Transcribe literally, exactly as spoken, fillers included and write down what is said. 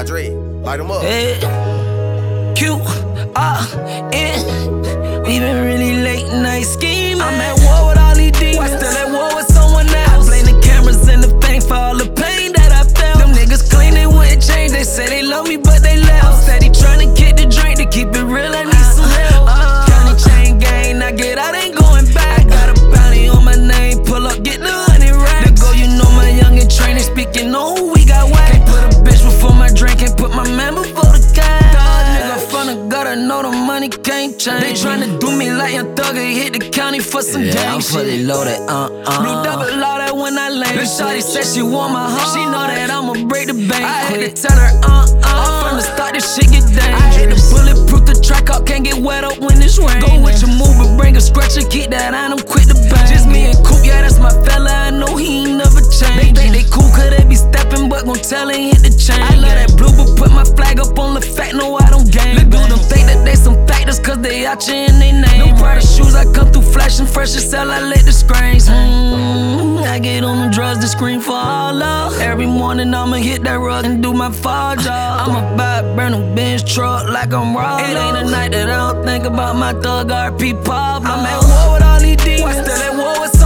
Dre, light them up. Hey, Q, R, N. We been really late night scheming. I'm at war with all these demons. Still at war with someone else. I blame the cameras and the fame for all the pain that I felt. Them niggas claim they wouldn't change. They say they love me, but they left. Steady trying to kick the drink to keep it real. I need some help. Uh, County chain gang, I get out, ain't going back. I got a bounty on my name. Pull up, get the honey racks. The go, you know my youngin' training. Speaking on who we got whack. Can't put a bitch before my drink. Can't put my man before the cat. Dog nigga from the gutter, know the money can't change. They tryna do me like Young Thugger. Hit the county for some Yeah, gang I'm shit. fully loaded, uh, uh Blue double all that when I land. Bitch, shawty said she want my heart. She know that I'ma break the bank. I had to tell her, uh, uh. From the start, this shit get dangerous. I had to bulletproof the track out, can't get wet up when it's rain. Go with your move, but bring a scratcher, keep that on him, quit the bang. Just me and Coop, yeah, that's my fella. I know he ain't never changed. They think they cool, cause they be stepping, but gon' tell ain't hit the chain. I love that blue, but put my flag up on the fact, no, I don't game. Look do them think that they some factors, cause they out you in they name. No Prada shoes, I come through flashing fresh as hell, I let the screens. Mm, I get on the drugs to scream for all love. Every morning I'ma hit that rug and do my fall job. I'ma buy a brand new Benz truck like I'm Rob. It ain't a night that I don't think about my thug R P Pablo. I'm at war with all these demons. Still at war with